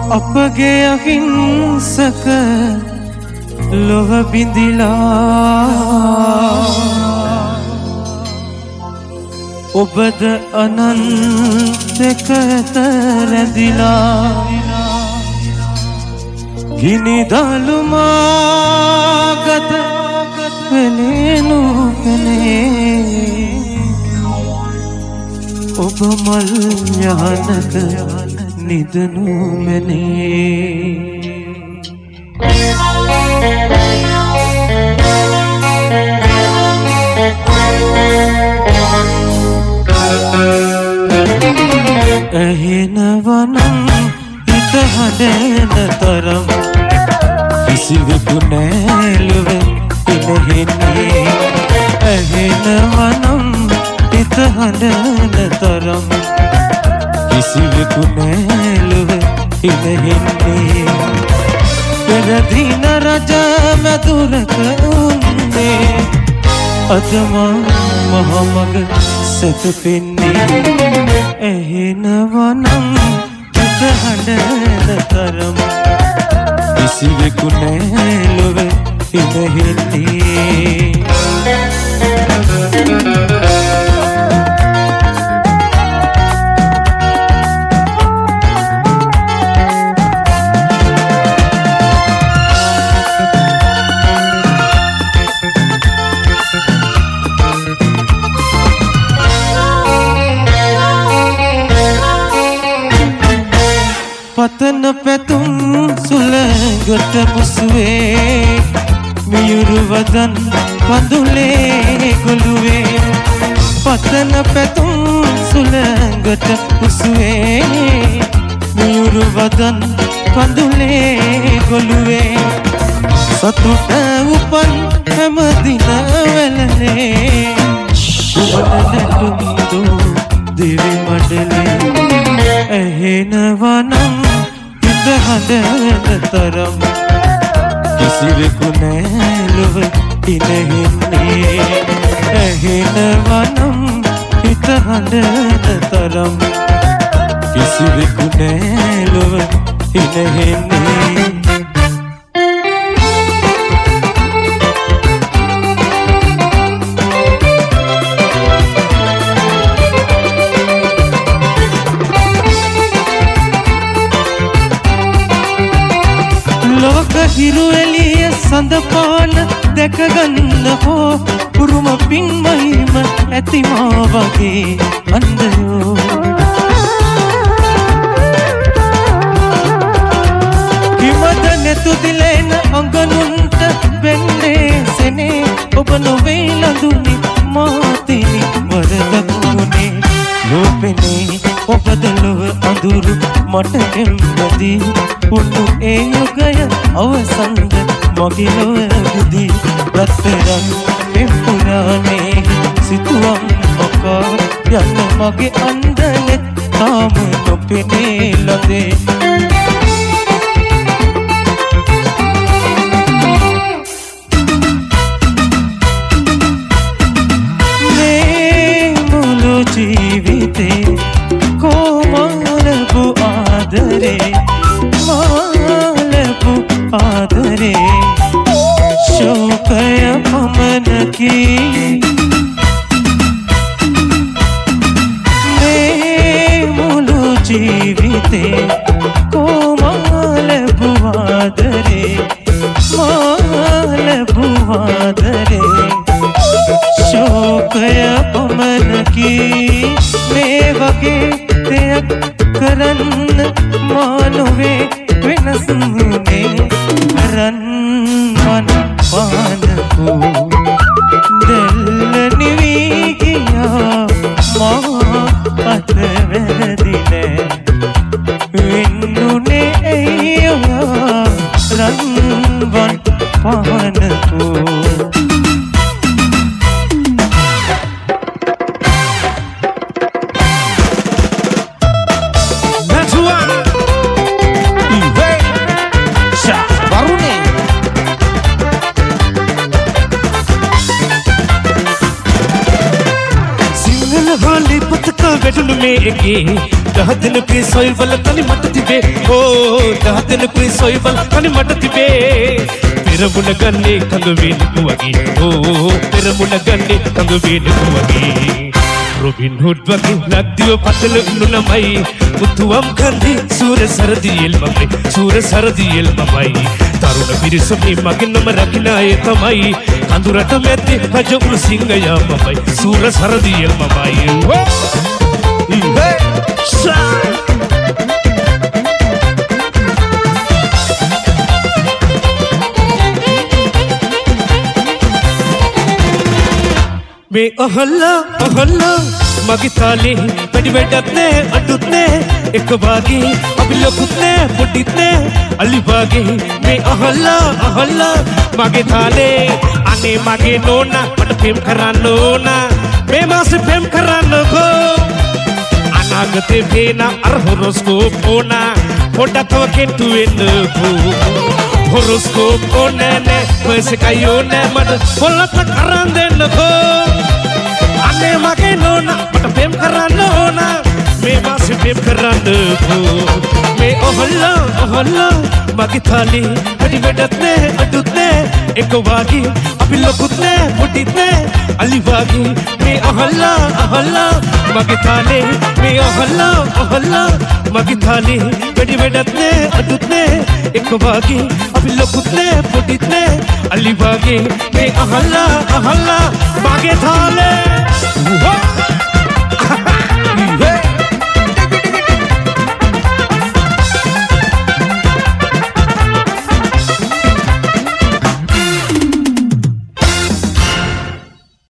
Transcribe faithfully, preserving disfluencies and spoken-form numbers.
අපගේ අහිංසක ලොව බිඳිලා ඔබද අනන්තක රැඳිලා ගිනි දලුමාගත වෙලෙනු පෙනේ ඔබ මල් යහනක නිදනු මැනේ ඇහෙනවනම් හිත හඬන තරම් කිසිවෙකු නෑලුව ඉනෙහෙන්නේ ඇහෙනවනම් හිත හඬන තරම් කිසිවෙකු නෑලුව ඉනෙහෙන්නේ පෙරදින රජ මැදුරක උන්නේ අදමා මහමග සැතපෙන්නේ ඇහෙනවනම් හිත හඬන තරම් කිසිවෙකු නෑලොව ඉනෙහෙන්නේ පතන පැතුම් සුළඟට මුසුවේ මියුරු වදන් පඳුලේ ගොළුවේ පතන පැතුම් සුළඟට මුසුවේ මියුරු වදන් පඳුලේ ගොළුවේ සතුට උපන් හැම දින වැළනේ ඔබට නැටුම් දෝ දිවි මඩලේ ඇහෙනවනම් හිත හඬන තරම් කිසිවෙකු නෑලොව ඉනෙහෙන්නේ ඇහෙනවනම් හිත හඬන තරම් කිසිවෙකු නෑලොව ඉනෙහෙන්නේ හිරු එළිය සඳපාන දැකගන්න හෝ උරුම පින් මහිම ඇතිමා වගේ අන්දයෝ හිමද නැතු දිලෙන අඟනුන්ට වෙන්නේ සෙනේ ඔබ නොවේ ලඳුනි මාතිනි වරදකුනේ ලෝපෙනේ ඔබද ලොව අඳුරු මට එම්බදී උණු ඒ යුගය අවසන්ද මගේ ලොව බුදී රත්තරන් පෙම්පුරානේ සිතුවම් මොකා යන්න මගේ අන්දනෙත් තාම නොපෙනේ ලදේ මේ මුළු ජීවිතේ කොමාලපු ආදරේ මාලපු ආදරේ ශෝකය පමණකි මේ මුළු ජීවිතේ කොමාලපු ආදරේ මාලපු ආදරේ ශෝකය පමණකි මේ වගේ දෙයක් කරන්න මානොවේ වෙනස්නේ රන්වන් පානකෝ දෙල්ල නිවී ගියා මා අත වැරදිනේ වෙන්නුනේ එයා රන්වන් පානකෝ වෙටුණු මේ එකේ දහ දිනකේ සොයවල තනි මට තිබේ ඕ දහ දිනකේ සොයවල තනි මට තිබේ පෙරමුණ ගන්නේ කඳ වේලු වගේ ඕ පෙරමුණ ගන්නේ කඳ වේලු වගේ රොබින් හුඩ් වගේ ලක්දිව පතල උණුනමයි මුතුවම් කන්දේ සූර සරදියෙල් මමයි සූර සරදියෙල් මමයි තරුණ පිරිස මේ මගේ නම රකින්න අය තමයි කඳුරට මැද්දේ රජ උණු සිංහයා මමයි සූර සරදියෙල් මමයි මේ අහලා අහලා මගේ තාලේ වැඩි වැඩක් නෑ අඩුත් නෑ එක වාගේ අපි ලොකුත් නෑ පොඩිත් නෑ අලි වාගේ මේ අහලා අහලා මගේ තාලේ අනේ මගේ නෝනා මට පෙම් කරන්න ඕන මේ මාසේ පෙම් කරන්නකෝ අනාගතේ පේන අර හොරොස්කෝප් ඕන පොඩක් තව කෙට්ටු වෙන්නකෝ හොරොස්කෝප් ඕනේ නෑ පර්සකයි ඕනේ මට පොල්ලත් කරන් දෙන්නකෝ අනේ මගේ නෝනා මට පෙම් කරන්න ඕන මේ මාසේ පෙම් කරන්නකෝ මේ ඔහොල්ලා ඔහොල්ලා මගේ තාලේ වැඩි වැඩක් නෑ අඩුත් නෑ එක වාගේ අපි ලොකුත් නෑ පොඩිත් නෑ අලි වාගේ මේ ඔහොල්ලා ඔහොල්ලා මගේ තාලේ මේ ඔහොල්ලා ඔහොල්ලා මගේ තාලේ වැඩි වැඩක් නෑ අඩුත් නෑ එක වාගේ අපි ලොකුත් නෑ පොඩිත් නෑ අලි වාගේ මේ ඔහොල්ලා ඔහොල්ලා මගේ තාලේ